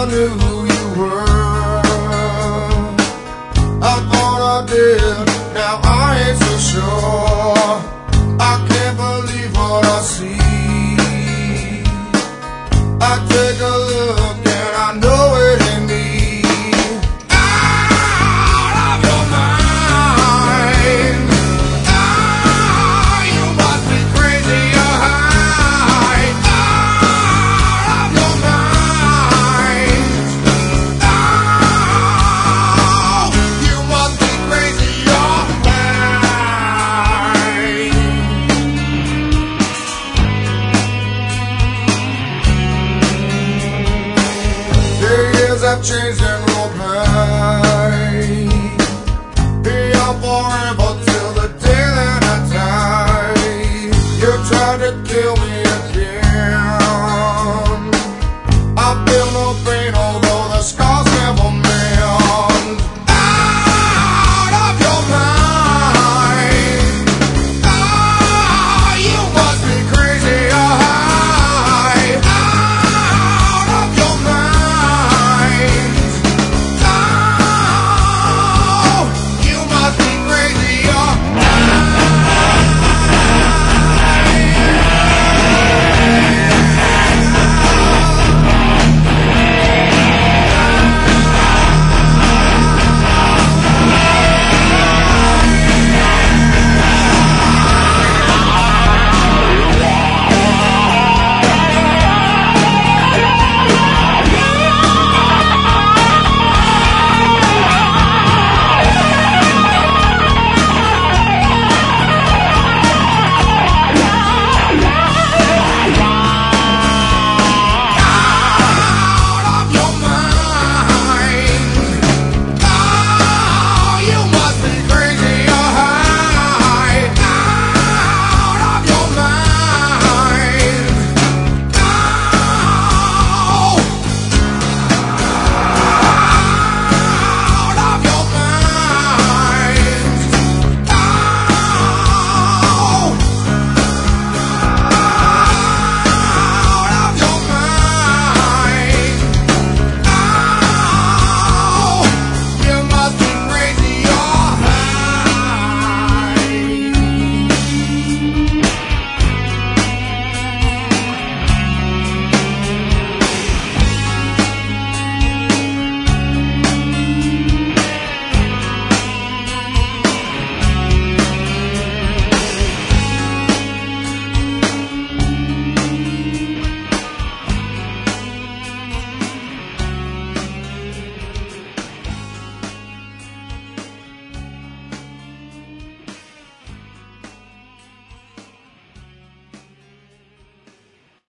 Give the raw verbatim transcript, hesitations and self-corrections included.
I knew who you were. I thought I did, now I ain't so sure. I can't believe what I see. I take a look and I know it ain't me. Out of your mind. Ah, you must be crazy or high. Out of your mind. Ah, you must be crazy or high. The years have changed and rolled by beyond forever till the day that I die. You tried to